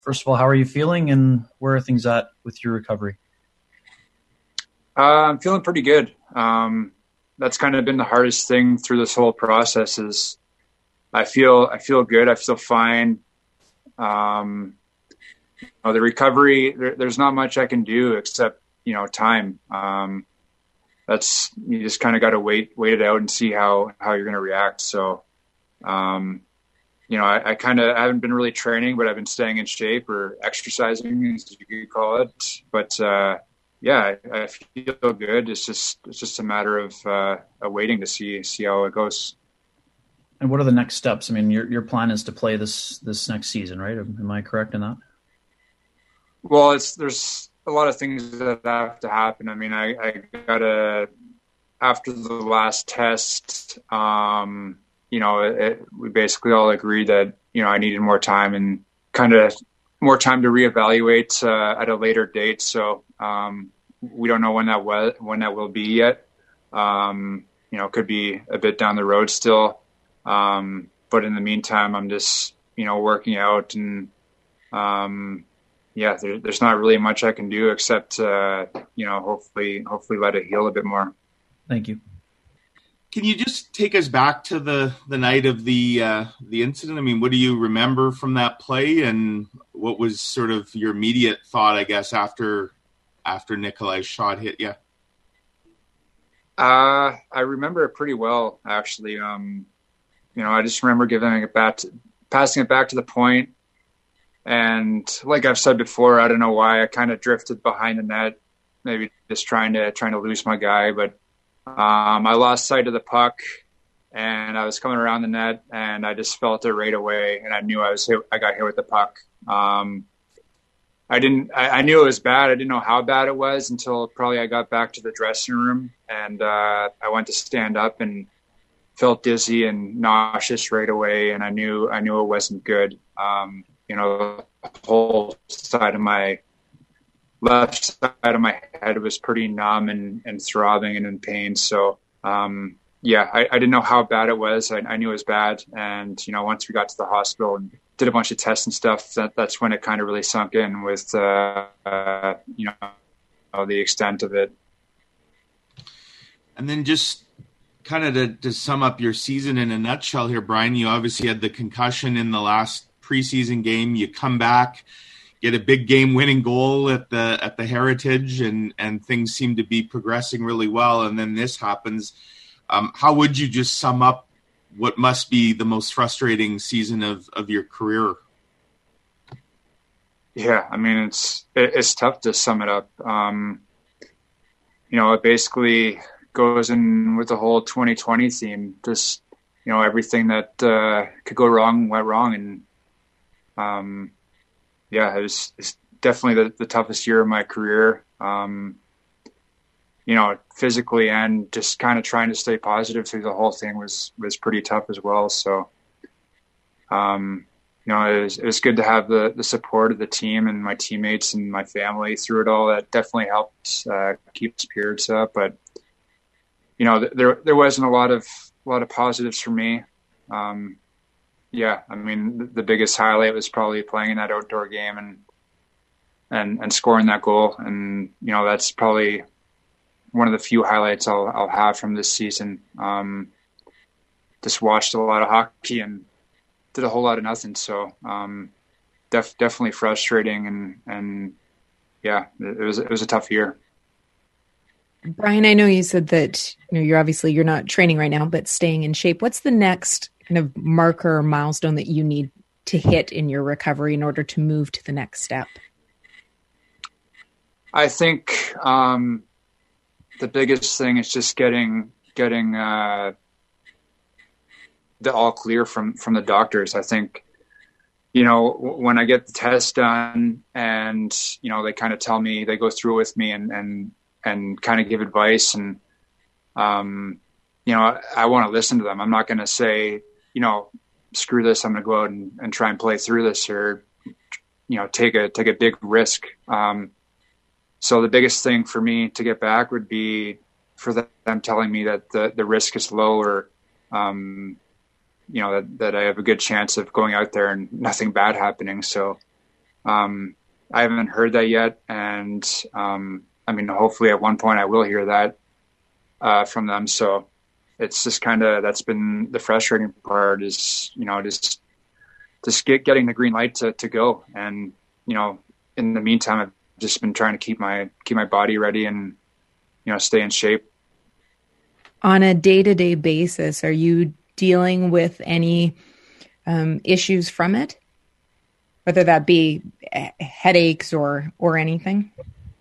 First of all, how are you feeling and where are things at with your recovery? I'm feeling pretty good. That's kind of been the hardest thing through this whole process is I feel good. I feel fine. Um, the recovery, there's not much I can do except, time. You just kind of got to wait it out and see how you're going to react. So, I haven't been really training, but I've been staying in shape or exercising, as you could call it. But, I feel good. It's just a matter of waiting to see how it goes. And what are the next steps? I mean, your plan is to play this next season, right? Am I correct in that? Well, there's a lot of things that have to happen. I mean, I gotta, after the last test, we basically all agreed that, I needed more time and kind of more time to reevaluate at a later date. So we don't know when that will be yet. Could be a bit down the road still. But in the meantime, I'm just, working out and, there's not really much I can do except, hopefully let it heal a bit more. Thank you. Can you just take us back to the night of the incident? I mean, what do you remember from that play, and what was sort of your immediate thought, I guess, after Nikolai's shot hit you? I remember it pretty well, actually. I just remember passing it back to the point. And like I've said before, I don't know why I kind of drifted behind the net, maybe just trying to lose my guy. But I lost sight of the puck, and I was coming around the net, and I just felt it right away, and I knew I got hit with the puck. I knew it was bad. I didn't know how bad it was until probably I got back to the dressing room, and I went to stand up and felt dizzy and nauseous right away, and I knew it wasn't good. The whole side of my left side of my head was pretty numb and throbbing and in pain. So, I didn't know how bad it was. I knew it was bad. And, once we got to the hospital and did a bunch of tests and stuff, that's when it kind of really sunk in with, the extent of it. And then just kind of to sum up your season in a nutshell here, Brian, you obviously had the concussion in the last preseason game. You come back, get a big game-winning goal at the Heritage, and things seem to be progressing really well. And then this happens. How would you just sum up what must be the most frustrating season of your career? Yeah, I mean, it's tough to sum it up. It basically goes in with the whole 2020 theme. Just, everything that could go wrong went wrong. And it's definitely the toughest year of my career. Physically and just kind of trying to stay positive through the whole thing was pretty tough as well. So, it was good to have the support of the team and my teammates and my family through it all. That definitely helped keep spirits up. But, there wasn't a lot of positives for me. I mean, the biggest highlight was probably playing in that outdoor game and scoring that goal. And, that's probably one of the few highlights I'll have from this season. Just watched a lot of hockey and did a whole lot of nothing. So, definitely frustrating and it was a tough year. Brian, I know you said that, you're not training right now, but staying in shape. What's the next kind of marker or milestone that you need to hit in your recovery in order to move to the next step? I think the biggest thing is just getting the all clear from the doctors. I think, when I get the test done and, they kind of tell me, they go through with me and kind of give advice and, I want to listen to them. I'm not going to say, screw this, I'm going to go out and try and play through this or, take a big risk. So the biggest thing for me to get back would be for them telling me that the risk is low or, that I have a good chance of going out there and nothing bad happening. So, I haven't heard that yet. And, I mean, hopefully at one point I will hear that, from them. So it's just that's been the frustrating part is, just getting the green light to go. And, in the meantime, I've just been trying to keep my body ready and, stay in shape. On a day-to-day basis, are you dealing with any issues from it? Whether that be headaches or anything?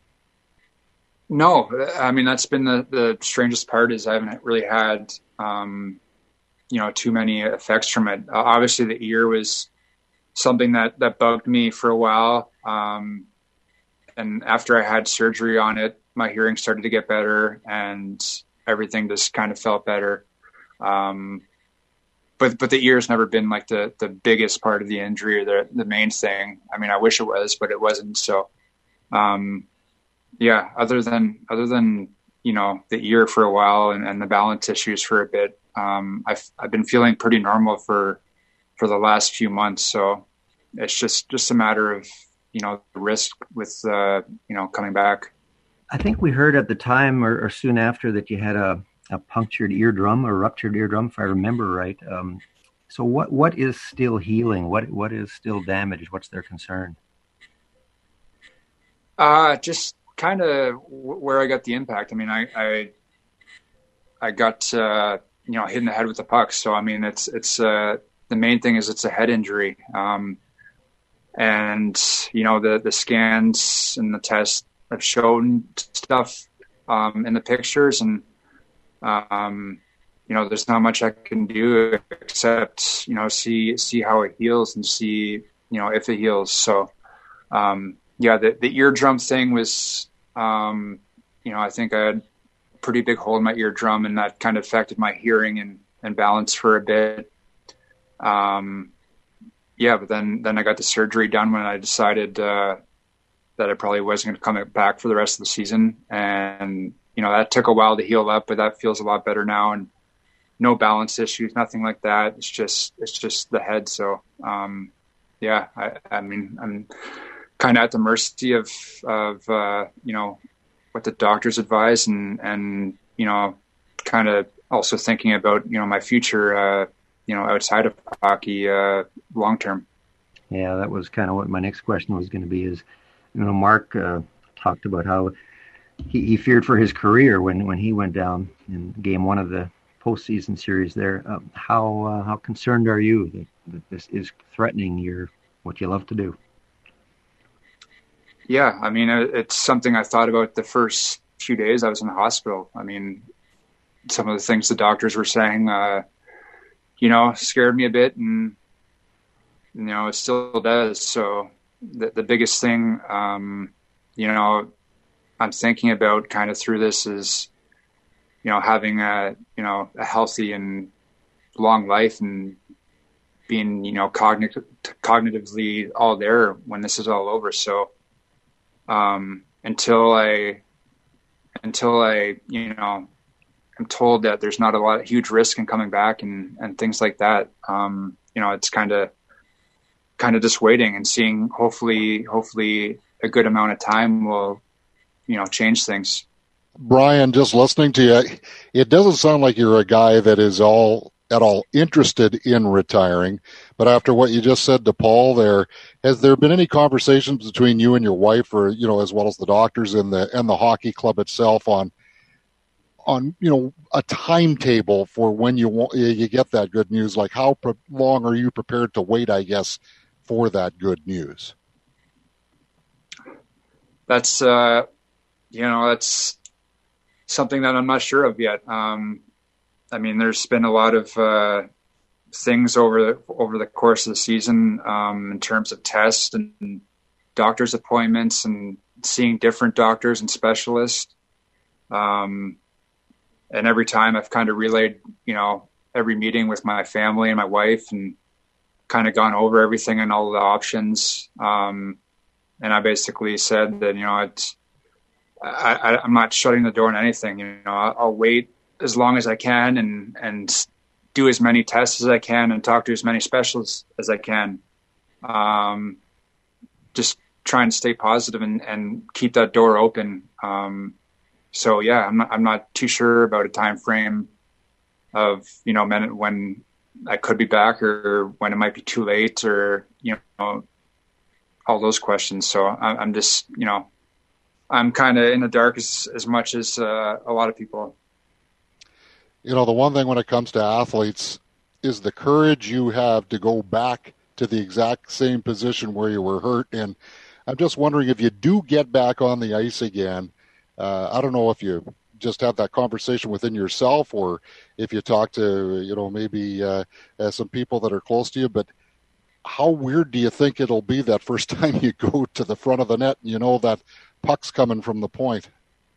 No, I mean, that's been the strangest part is I haven't really had, too many effects from it. Obviously the ear was something that bugged me for a while. And after I had surgery on it, my hearing started to get better and everything just kind of felt better. But the ear's never been like the biggest part of the injury or the main thing. I mean, I wish it was, but it wasn't. So, yeah, other than, the ear for a while and the balance issues for a bit, I've been feeling pretty normal for the last few months. So it's just a matter of, the risk with, coming back. I think we heard at the time or soon after that you had a punctured eardrum or ruptured eardrum, if I remember right. So what is still healing? What is still damaged? What's their concern? Just kind of where I got the impact. I mean, I got, hit in the head with the puck. So, I mean, it's the main thing is it's a head injury. And, the scans and the tests have shown stuff, in the pictures and, there's not much I can do except, see how it heals and see, if it heals. So, the eardrum thing was, I think I had a pretty big hole in my eardrum and that kind of affected my hearing and balance for a bit. But then I got the surgery done when I decided, that I probably wasn't going to come back for the rest of the season. And, that took a while to heal up, but that feels a lot better now and no balance issues, nothing like that. It's just the head. So, I mean, I'm kind of at the mercy of what the doctors advise and kind of also thinking about, my future, outside of hockey, long-term. Yeah, that was kind of what my next question was going to be is, Mark talked about how he feared for his career when he went down in game one of the postseason series there. How concerned are you that this is threatening what you love to do? Yeah, I mean, it's something I thought about the first few days I was in the hospital. I mean, some of the things the doctors were saying, scared me a bit and, it still does. So the biggest thing, I'm thinking about kind of through this is, having a healthy and long life and being, cognitively all there when this is all over. So, until I, I'm told that there's not a huge risk in coming back and things like that. It's kind of just waiting and seeing, hopefully a good amount of time will, change things. Brian, just listening to you, it doesn't sound like you're a guy that is at all interested in retiring. But after what you just said to Paul there, has there been any conversations between you and your wife or, as well as the doctors and the hockey club itself on a timetable for when you get that good news? Like how long are you prepared to wait, I guess, for that good news? That's, that's something that I'm not sure of yet. I mean, there's been a lot of things over the course of the season in terms of tests and doctor's appointments and seeing different doctors and specialists. And every time I've kind of relayed, every meeting with my family and my wife and kind of gone over everything and all the options. And I basically said that, I'm not shutting the door on anything. I'll wait as long as I can and do as many tests as I can and talk to as many specialists as I can. just trying to stay positive and keep that door open. So yeah, I'm not too sure about a time frame of, you know, when I could be back or when it might be too late, or, you know, all those questions. So I'm just, you know, I'm kind of in the dark as much as a lot of people. You know, the one thing when it comes to athletes is the courage you have to go back to the exact same position where you were hurt. And I'm just wondering, if you do get back on the ice again, I don't know if you just have that conversation within yourself, or if you talk to, you know, maybe some people that are close to you, but how weird do you think it'll be that first time you go to the front of the net and you know that puck's coming from the point?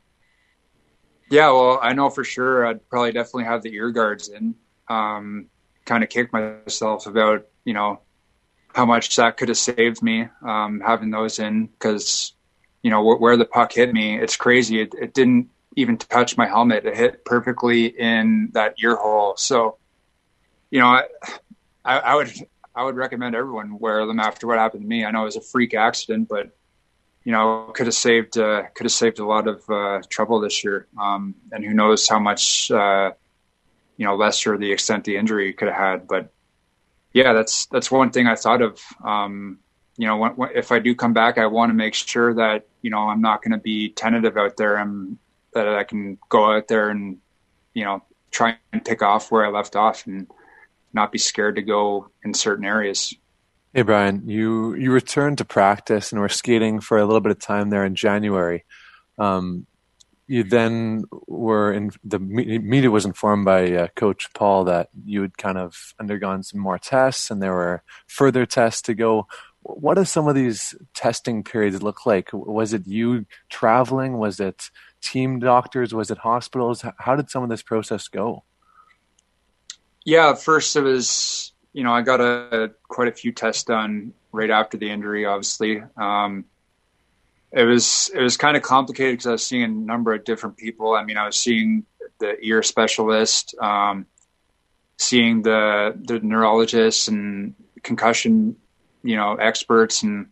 Yeah, well, I know for sure I'd probably definitely have the ear guards in, kind of kick myself about, you know, how much that could have saved me, having those in, because, you know, where the puck hit me, it's crazy. It didn't even touch my helmet. It hit perfectly in that ear hole. So, you know, I would recommend everyone wear them after what happened to me. I know it was a freak accident, but, you know, could have saved a lot of trouble this year. And who knows how much, you know, lesser the extent the injury could have had. But yeah, that's one thing I thought of. You know, if I do come back, I want to make sure that, you know, I'm not going to be tentative out there, and that I can go out there and, you know, try and pick off where I left off and not be scared to go in certain areas. Hey, Brian, you returned to practice and were skating for a little bit of time there in January. You then the media was informed by Coach Paul that you had kind of undergone some more tests and there were further tests to go. What do some of these testing periods look like? Was it you traveling? Was it team doctors? Was it hospitals? How did some of this process go? Yeah, first it was, you know, I got quite a few tests done right after the injury, obviously. It was kind of complicated because I was seeing a number of different people. I mean, I was seeing the ear specialist, seeing the neurologist and concussion, you know, experts, and,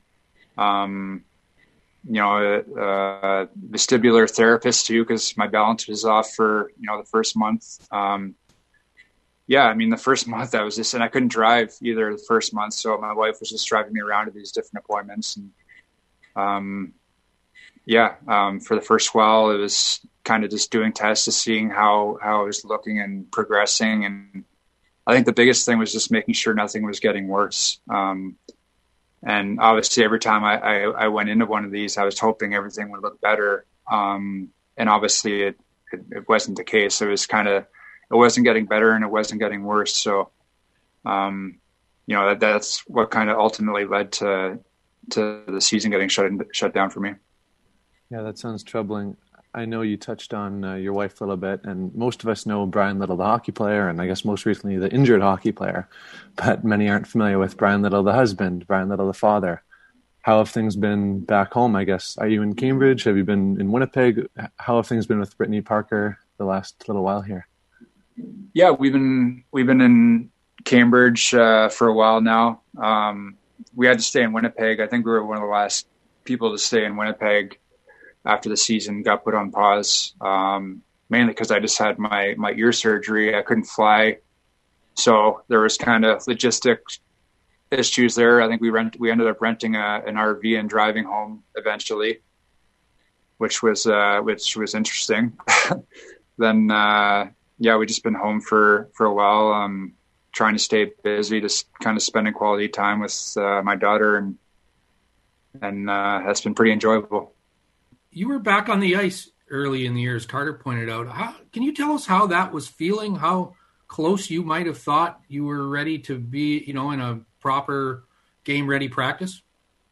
you know, vestibular therapist too, because my balance was off for, you know, the first month. Yeah, I mean, the first month I was just, and I couldn't drive either the first month. So my wife was just driving me around to these different appointments. And, for the first while, it was kind of just doing tests to seeing how I was looking and progressing. And I think the biggest thing was just making sure nothing was getting worse. And obviously every time I went into one of these, I was hoping everything would look better. And obviously it wasn't the case. It was it wasn't getting better and it wasn't getting worse. So, you know, that's what kind of ultimately led to the season getting shut down for me. Yeah, that sounds troubling. I know you touched on your wife a little bit, and most of us know Brian Little, the hockey player, and I guess most recently the injured hockey player, but many aren't familiar with Brian Little, the husband, Brian Little, the father. How have things been back home, I guess? Are you in Cambridge? Have you been in Winnipeg? How have things been with Brittany Parker the last little while here? Yeah, we've been in Cambridge for a while now. We had to stay in Winnipeg. I think we were one of the last people to stay in Winnipeg after the season got put on pause, mainly because I just had my ear surgery. I couldn't fly. So there was kind of logistic issues there. I think we ended up renting an RV and driving home eventually, which was interesting. Then, we just been home for a while, trying to stay busy, just kind of spending quality time with my daughter, and that's been pretty enjoyable. You were back on the ice early in the year, as Carter pointed out. Can you tell us how that was feeling? How close you might have thought you were ready to be, you know, in a proper game-ready practice?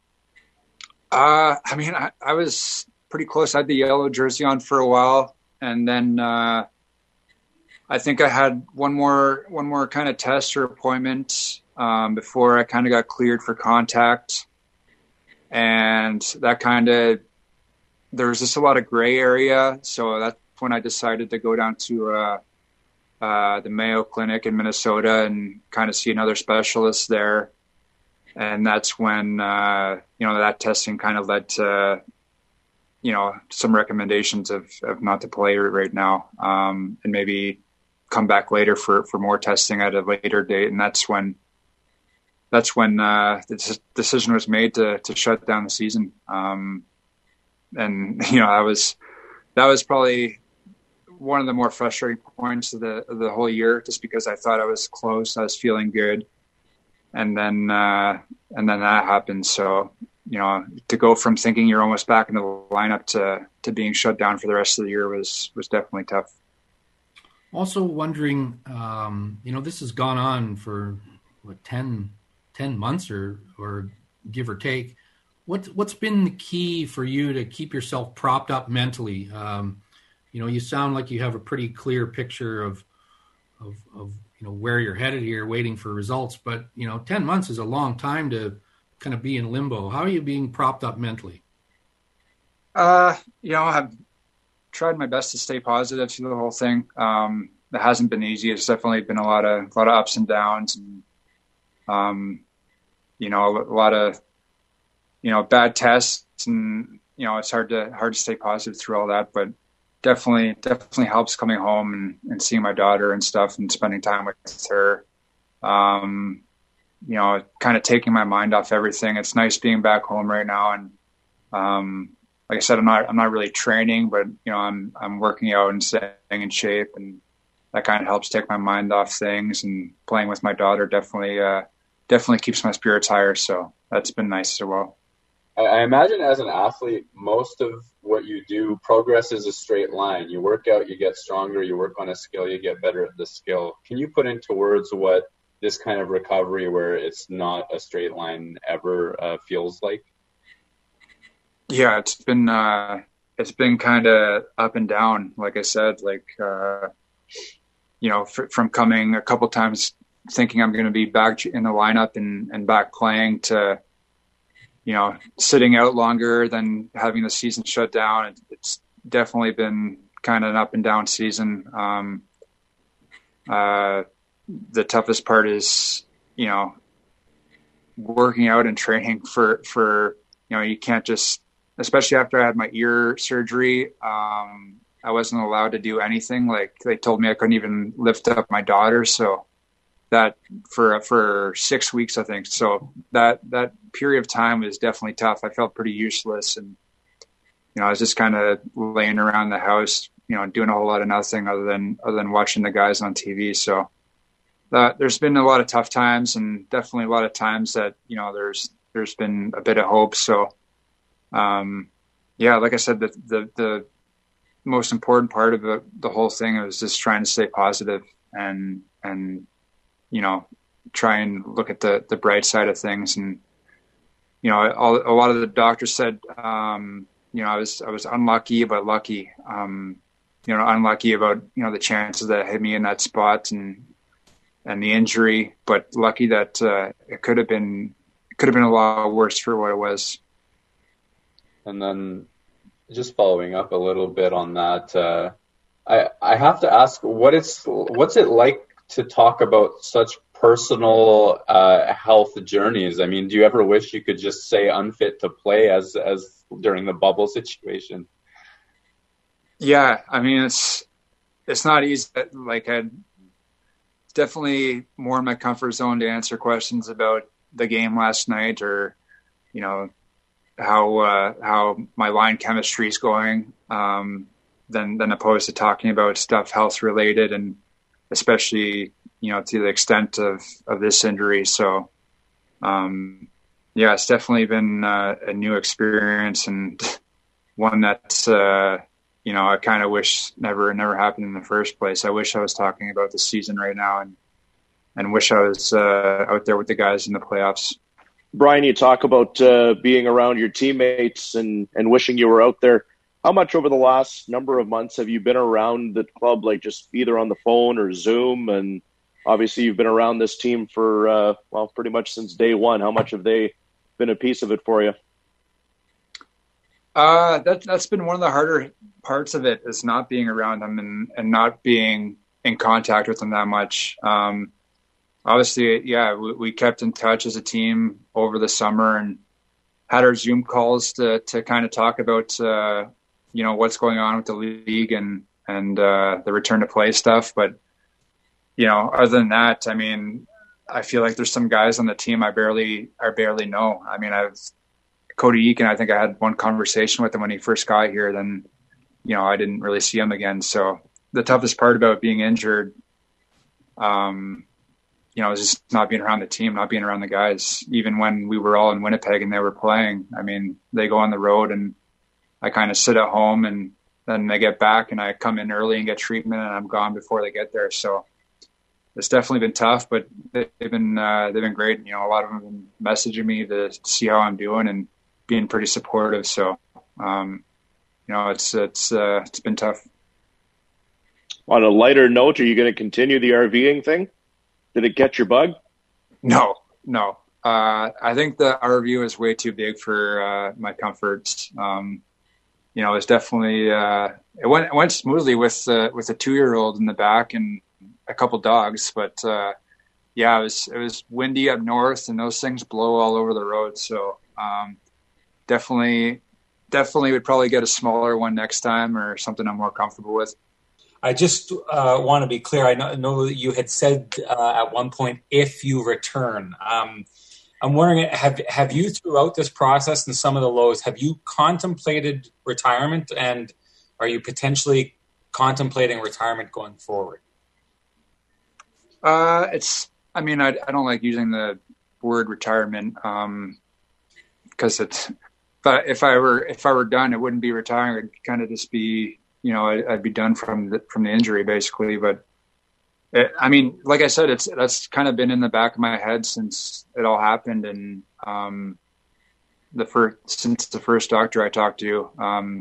I mean, I was pretty close. I had the yellow jersey on for a while, and then I think I had one more kind of test or appointment before I kind of got cleared for contact, and that kind of, there was just a lot of gray area. So that's when I decided to go down to the Mayo Clinic in Minnesota and kind of see another specialist there. And that's when, that testing kind of led to, some recommendations of not to play right now, and maybe come back later for more testing at a later date. And that's when the decision was made to shut down the season. And that was probably one of the more frustrating points of the whole year, just because I thought I was close, I was feeling good, and then that happened. So, to go from thinking you're almost back in the lineup to being shut down for the rest of the year was definitely tough. Also wondering, this has gone on for 10 months or give or take. What's been the key for you to keep yourself propped up mentally? You sound like you have a pretty clear picture of where you're headed here, waiting for results. But 10 months is a long time to kind of be in limbo. How are you being propped up mentally? I've tried my best to stay positive through the whole thing. It hasn't been easy. It's definitely been a lot of ups and downs, and a lot of bad tests, and it's hard to stay positive through all that. But definitely helps coming home and seeing my daughter and stuff, and spending time with her. Kind of taking my mind off everything. It's nice being back home right now, and like I said, I'm not really training, but I'm working out and staying in shape, and that kind of helps take my mind off things. And playing with my daughter definitely keeps my spirits higher. So that's been nice as well. I imagine as an athlete, most of what you do, progress is a straight line. You work out, you get stronger, you work on a skill, you get better at the skill. Can you put into words what this kind of recovery, where it's not a straight line ever, feels like? Yeah, it's been kind of up and down. Like I said, from coming a couple times thinking I'm going to be back in the lineup and back playing, to sitting out longer than having the season shut down. It's definitely been kind of an up and down season. The toughest part is, working out and training for you can't just, especially after I had my ear surgery, I wasn't allowed to do anything. Like, they told me I couldn't even lift up my daughter. So that for 6 weeks, I think. So that period of time was definitely tough. I felt pretty useless, and I was just kind of laying around the house, doing a whole lot of nothing other than watching the guys on TV. So there's been a lot of tough times, and definitely a lot of times that there's been a bit of hope. So like I said, the most important part of the whole thing was just trying to stay positive and try and look at the bright side of things. And a lot of the doctors said I was unlucky but lucky. Unlucky about the chances that hit me in that spot and the injury, but lucky that it could have been a lot worse for what it was. And then, just following up a little bit on that, I have to ask, what's it like to talk about such personal health journeys? I mean, do you ever wish you could just say unfit to play as during the bubble situation? Yeah, I mean, it's not easy. It's definitely more in my comfort zone to answer questions about the game last night, or how my line chemistry is going, than opposed to talking about stuff health related, and especially to the extent of this injury. So it's definitely been a new experience, and one that's I kind of wish never happened in the first place. I wish I was talking about the season right now, and wish I was out there with the guys in the playoffs. Brian, you talk about being around your teammates and wishing you were out there. How much over the last number of months have you been around the club, like just either on the phone or Zoom? And obviously you've been around this team for, pretty much since day one. How much have they been a piece of it for you? That's been one of the harder parts of it, is not being around them and not being in contact with them that much. obviously, yeah, we kept in touch as a team over the summer and had our Zoom calls to kind of talk about, what's going on with the league and the return to play stuff. But, other than that, I mean, I feel like there's some guys on the team I barely know. I mean, Cody Eakin, I think I had one conversation with him when he first got here. Then, I didn't really see him again. So the toughest part about being injured, is just not being around the team, not being around the guys. Even when we were all in Winnipeg and they were playing, I mean, they go on the road and I kind of sit at home, and then they get back and I come in early and get treatment and I'm gone before they get there. So it's definitely been tough, but they've been great. A lot of them have been messaging me to see how I'm doing and being pretty supportive. So, it's been tough. On a lighter note, are you going to continue the RVing thing? Did it get your bug? No. I think the RV is way too big for my comforts. It's definitely it went smoothly with a 2-year-old in the back and a couple dogs, but it was windy up north and those things blow all over the road. So definitely would probably get a smaller one next time or something I'm more comfortable with. I just want to be clear. I know that you had said at one point, if you return, I'm wondering, have you throughout this process and some of the lows, have you contemplated retirement, and are you potentially contemplating retirement going forward? I don't like using the word retirement because but if I were done, it wouldn't be retiring. It'd kind of just be, I'd be done from the injury basically. But like I said, that's kind of been in the back of my head since it all happened. And since the first doctor I talked to,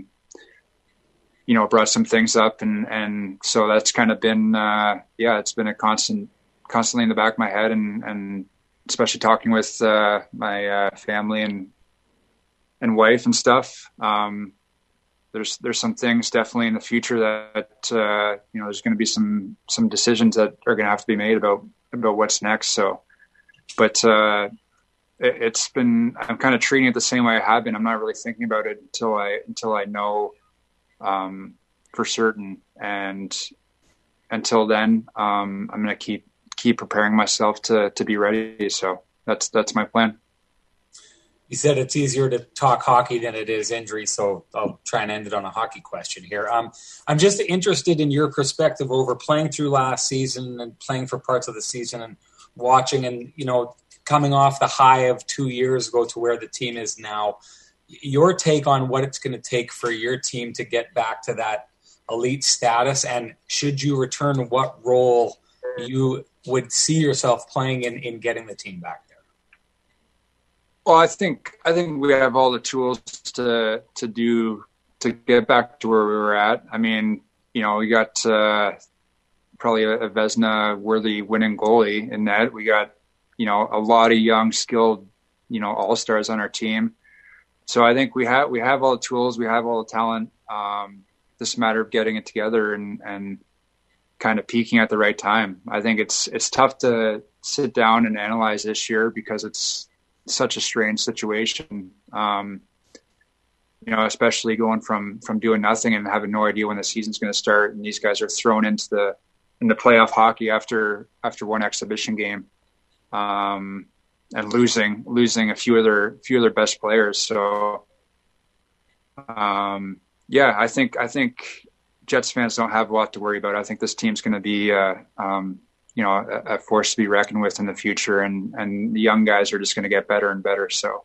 brought some things up. And so that's kind of been, it's been a constantly in the back of my head and especially talking with my family and wife and stuff. There's some things definitely in the future that there's going to be some decisions that are going to have to be made about what's next. So, but it's been, I'm kind of treating it the same way I have been. I'm not really thinking about it until I know for certain, and until then, I'm going to keep preparing myself to be ready. So that's my plan. You said it's easier to talk hockey than it is injury, so I'll try and end it on a hockey question here. I'm just interested in your perspective over playing through last season and playing for parts of the season and watching and, coming off the high of 2 years ago to where the team is now. Your take on what it's going to take for your team to get back to that elite status, and should you return, what role you would see yourself playing in getting the team back there? Well, I think we have all the tools to get back to where we were at. I mean, we got probably a Vezina worthy winning goalie in that. We got, a lot of young, skilled, all-stars on our team. So I think we have all the tools, we have all the talent. Just a matter of getting it together and kind of peaking at the right time. I think it's tough to sit down and analyze this year because it's such a strange situation, especially going from doing nothing and having no idea when the season's going to start, and these guys are thrown into playoff hockey after one exhibition game, and losing a few of their best players. So, I think Jets fans don't have a lot to worry about. I think this team's going to be a force to be reckoned with in the future, and the young guys are just going to get better and better. So,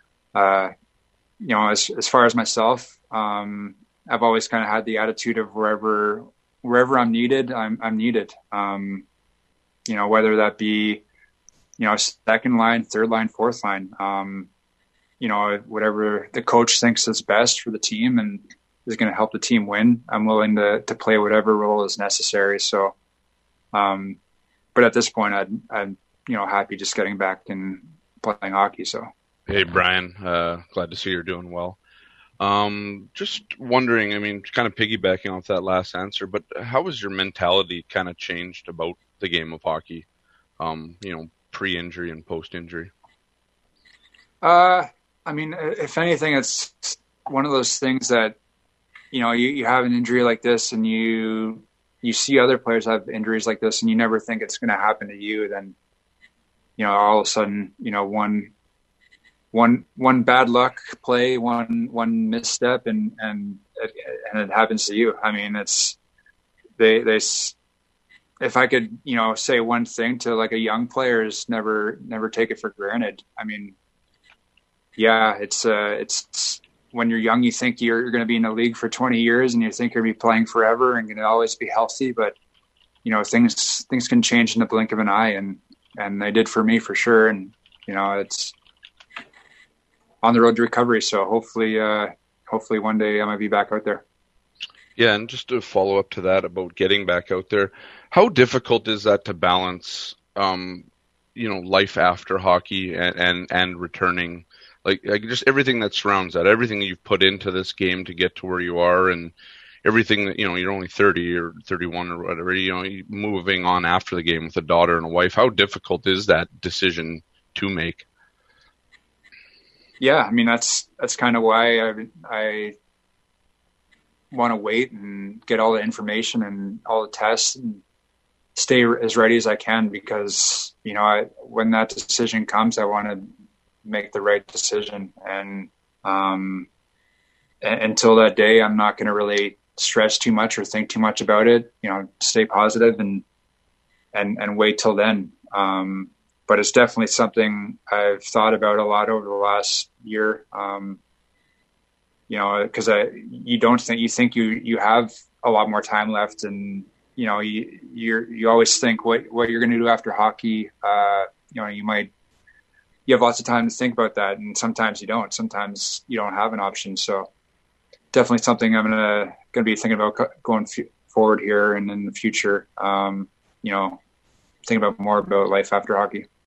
as far as myself, I've always kind of had the attitude of wherever I'm needed, I'm needed. Whether that be, second line, third line, fourth line, whatever the coach thinks is best for the team and is going to help the team win, I'm willing to play whatever role is necessary. So, but at this point, I'm happy just getting back and playing hockey. So, hey Brian, glad to see you're doing well. Just wondering, kind of piggybacking off that last answer, but how has your mentality kind of changed about the game of hockey? pre-injury and post-injury? I mean, if anything, it's one of those things that, you have an injury like this and you see other players have injuries like this and you never think it's going to happen to you. Then, all of a sudden, one bad luck play, one misstep and it happens to you. I mean, if I could, say one thing to like a young player is never take it for granted. I mean, yeah, it's when you're young, you think you're going to be in the league for 20 years and you think you're going to be playing forever and going to always be healthy. But, things can change in the blink of an eye and they did for me for sure. And, it's on the road to recovery. So hopefully one day I might be back out there. Yeah. And just to follow up to that about getting back out there, how difficult is that to balance, life after hockey and returning? Like just everything that surrounds that, everything you've put into this game to get to where you are, and everything that, you're only 30 or 31 or whatever, moving on after the game with a daughter and a wife. How difficult is that decision to make? Yeah, I mean, that's kind of why I want to wait and get all the information and all the tests and stay as ready as I can, because, when that decision comes, I want to make the right decision. And until that day, I'm not going to really stress too much or think too much about it, stay positive and wait till then. But it's definitely something I've thought about a lot over the last year. Because you think you have a lot more time left, and you always think what you're going to do after hockey. You have lots of time to think about that, and sometimes you don't. Sometimes you don't have an option. So definitely something I'm going to be thinking about going forward here and in the future. Thinking about more about life after hockey.